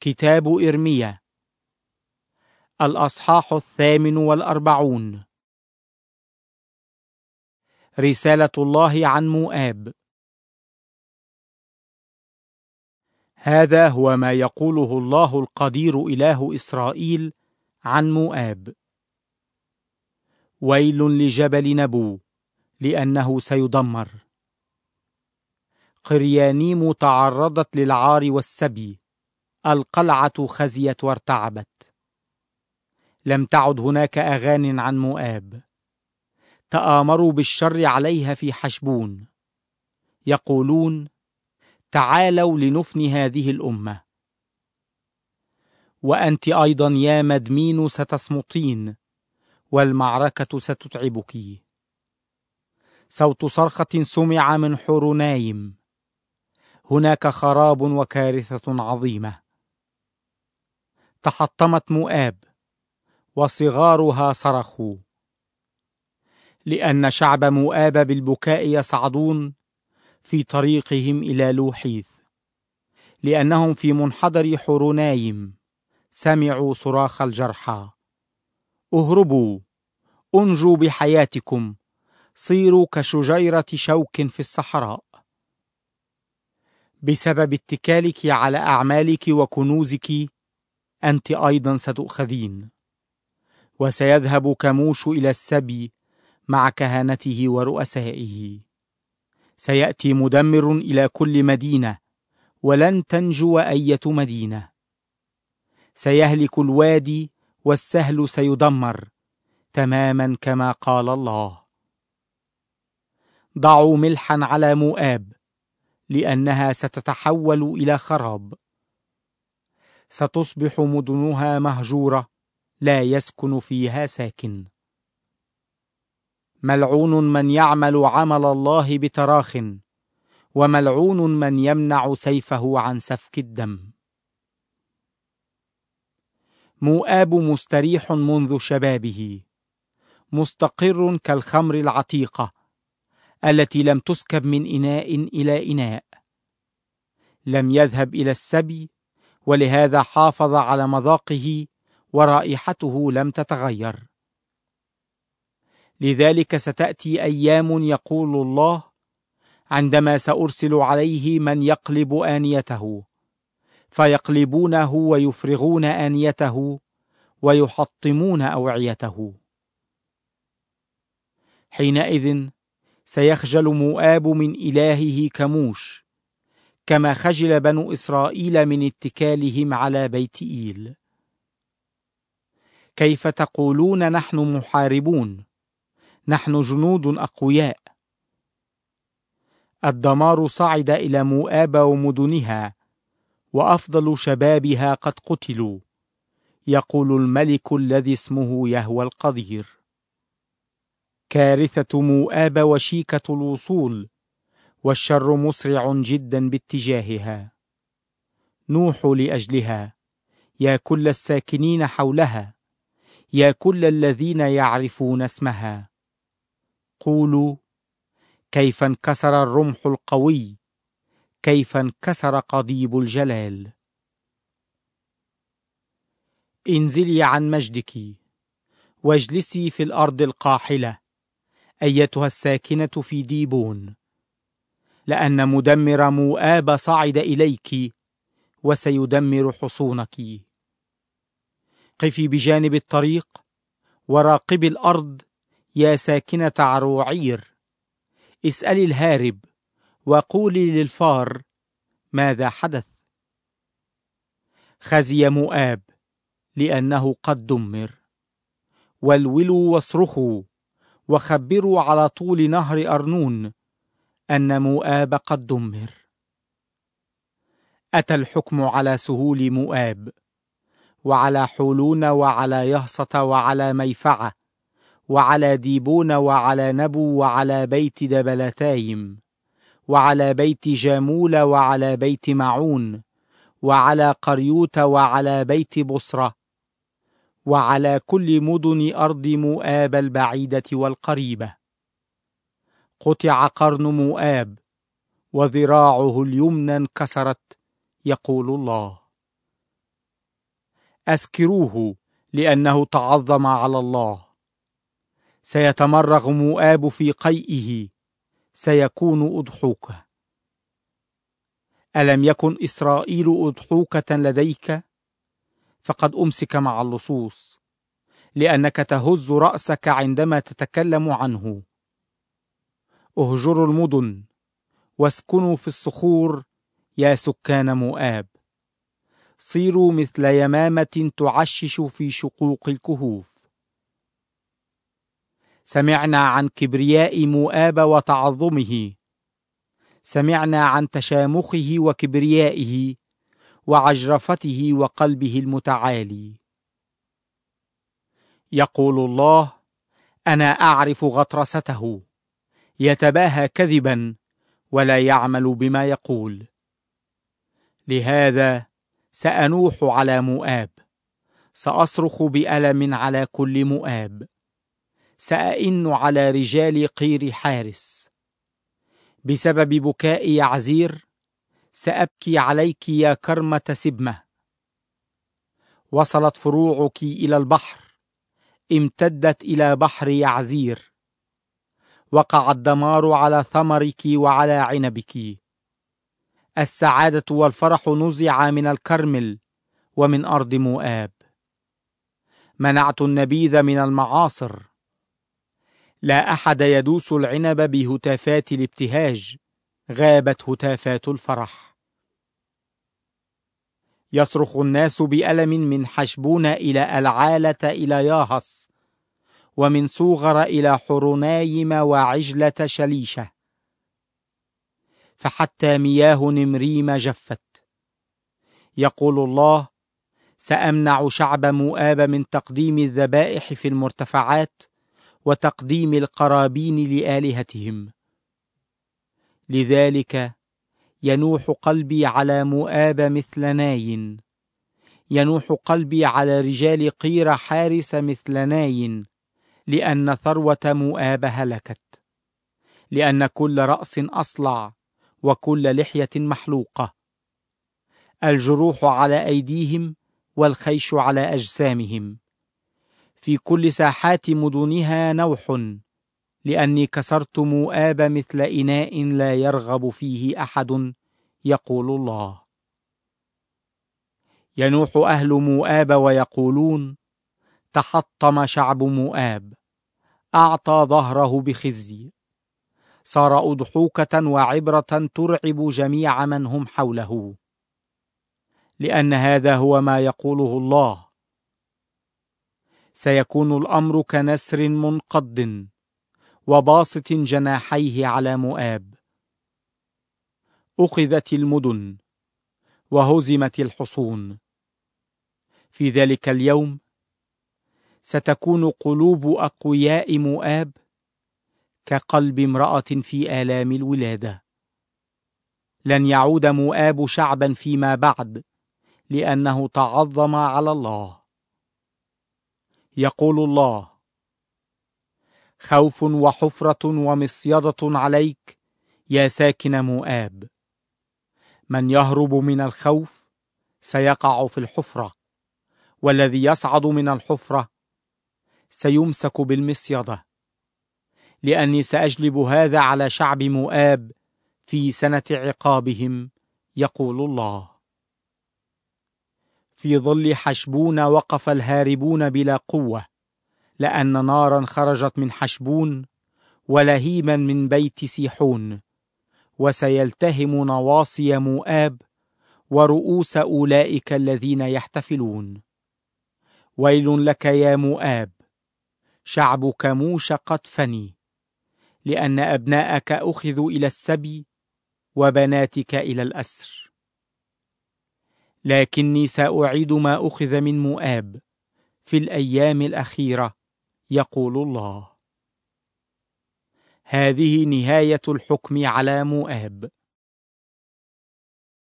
كتاب إرميا الأصحاح 48. رسالة الله عن مؤاب. هذا هو ما يقوله الله القدير إله إسرائيل عن مؤاب: ويل لجبل نبو، لأنه سيدمر. قريانيم تعرضت للعار والسبي، القلعة خزيت وارتعبت. لم تعد هناك أغان عن مؤاب. تآمروا بالشر عليها في حشبون، يقولون: تعالوا لنفني هذه الأمة. وأنت أيضا يا مدمين ستصمتين، والمعركة ستتعبك. صوت صرخة سمع من حورونايم، هناك خراب وكارثة عظيمة. تحطمت مؤاب، وصغارها صرخوا، لأن شعب مؤاب بالبكاء يصعدون في طريقهم إلى لوحيث، لأنهم في منحدر حورونايم سمعوا صراخ الجرحى. اهربوا، انجوا بحياتكم، صيروا كشجيرة شوك في الصحراء. بسبب اتكالك على أعمالك وكنوزك أنت أيضا ستؤخذين، وسيذهب كموش إلى السبي مع كهنته ورؤسائه. سيأتي مدمر إلى كل مدينة، ولن تنجو أية مدينة. سيهلك الوادي، والسهل سيدمر، تماما كما قال الله. ضعوا ملحا على مؤاب، لأنها ستتحول إلى خراب. ستصبح مدنها مهجورة، لا يسكن فيها ساكن. ملعون من يعمل عمل الله بتراخٍ، وملعون من يمنع سيفه عن سفك الدم. مؤاب مستريح منذ شبابه، مستقر كالخمر العتيقة التي لم تسكب من إناء إلى إناء. لم يذهب إلى السبي، ولهذا حافظ على مذاقه، ورائحته لم تتغير. لذلك ستأتي أيام، يقول الله، عندما سأرسل عليه من يقلب آنيته، فيقلبونه ويفرغون آنيته، ويحطمون أوعيته. حينئذ سيخجل مؤاب من إلهه كموش، كما خجل بنو إسرائيل من اتكالهم على بيت إيل. كيف تقولون: نحن محاربون، نحن جنود أقوياء. الدمار صعد إلى مؤاب ومدنها، وأفضل شبابها قد قتلوا، يقول الملك الذي اسمه يهوى القدير. كارثة مؤاب وشيكة الوصول، والشر مسرع جدا باتجاهها. نوحوا لأجلها، يا كل الساكنين حولها، يا كل الذين يعرفون اسمها. قولوا: كيف انكسر الرمح القوي، كيف انكسر قضيب الجلال. انزلي عن مجدك، واجلسي في الأرض القاحلة، أيتها الساكنة في ديبون، لأن مدمر مؤاب صعد إليك، وسيدمر حصونك. قفي بجانب الطريق، وراقبي الأرض، يا ساكنة عروعير. اسألي الهارب، وقولي للفار: ماذا حدث؟ خزي مؤاب، لأنه قد دمر. ولولوا واصرخوا، وخبروا على طول نهر أرنون أن مؤاب قد دمر. أتى الحكم على سهول مؤاب، وعلى حولون، وعلى يهصة، وعلى ميفعة، وعلى ديبون، وعلى نبو، وعلى بيت دبلتايم، وعلى بيت جامول، وعلى بيت معون، وعلى قريوت، وعلى بيت بصرة، وعلى كل مدن أرض مؤاب البعيدة والقريبة. قطع قرن مؤاب، وذراعه اليمنى انكسرت، يقول الله. أسكروه لأنه تعظم على الله. سيتمرغ مؤاب في قيئه، سيكون أضحوكة. ألم يكن إسرائيل أضحوكة لديك؟ فقد أمسك مع اللصوص، لأنك تهز رأسك عندما تتكلم عنه. اهجروا المدن واسكنوا في الصخور يا سكان مؤاب. صيروا مثل يمامة تعشش في شقوق الكهوف. سمعنا عن كبرياء مؤاب وتعظمه، سمعنا عن تشامخه وكبريائه وعجرفته وقلبه المتعالي. يقول الله: أنا أعرف غطرسته، يتباهى كذبا ولا يعمل بما يقول. لهذا سأنوح على مؤاب، سأصرخ بألم على كل مؤاب، سأئن على رجال قير حارس. بسبب بكاء يعزير سأبكي عليك يا كرمة سبمة. وصلت فروعك إلى البحر، امتدت إلى بحر يعزير. وقع الدمار على ثمرك وعلى عنبك. السعادة والفرح نزع من الكرمل ومن أرض مؤاب. منعت النبيذ من المعاصر. لا أحد يدوس العنب بهتافات الابتهاج، غابت هتافات الفرح. يصرخ الناس بألم من حشبون إلى العالة إلى ياهص، ومن صوغر إلى حرونايم وعجلة شليشة. فحتى مياه نمريم جفت. يقول الله: سأمنع شعب مؤاب من تقديم الذبائح في المرتفعات وتقديم القرابين لآلهتهم. لذلك ينوح قلبي على مؤاب مثل ناي، ينوح قلبي على رجال قير حارس مثل ناي، لأن ثروة مؤاب هلكت، لأن كل رأس أصلع وكل لحية محلوقة. الجروح على أيديهم والخيش على أجسامهم. في كل ساحات مدنها نوح، لأني كسرت مؤاب مثل إناء لا يرغب فيه أحد، يقول الله. ينوح أهل مؤاب ويقولون: تحطم شعب مؤاب، أعطى ظهره بخزي، صار أضحوكة وعبرة ترعب جميع من هم حوله. لأن هذا هو ما يقوله الله: سيكون الأمر كنسر منقض وباسط جناحيه على مؤاب. أخذت المدن وهزمت الحصون. في ذلك اليوم ستكون قلوب أقوياء مؤاب كقلب امرأة في آلام الولادة. لن يعود مؤاب شعبا فيما بعد، لأنه تعظم على الله. يقول الله: خوف وحفرة ومصيدة عليك يا ساكن مؤاب. من يهرب من الخوف سيقع في الحفرة، والذي يصعد من الحفرة سيمسك بالمصيدة. لأني سأجلب هذا على شعب مؤاب في سنة عقابهم، يقول الله. في ظل حشبون وقف الهاربون بلا قوة، لأن نارا خرجت من حشبون ولهيما من بيت سيحون، وسيلتهم نواصي مؤاب ورؤوس أولئك الذين يحتفلون. ويل لك يا مؤاب، شعبك موش قد فني، لأن أبناءك أخذوا إلى السبي وبناتك إلى الأسر. لكني سأعيد ما أخذ من مؤاب في الأيام الأخيرة، يقول الله. هذه نهاية الحكم على مؤاب.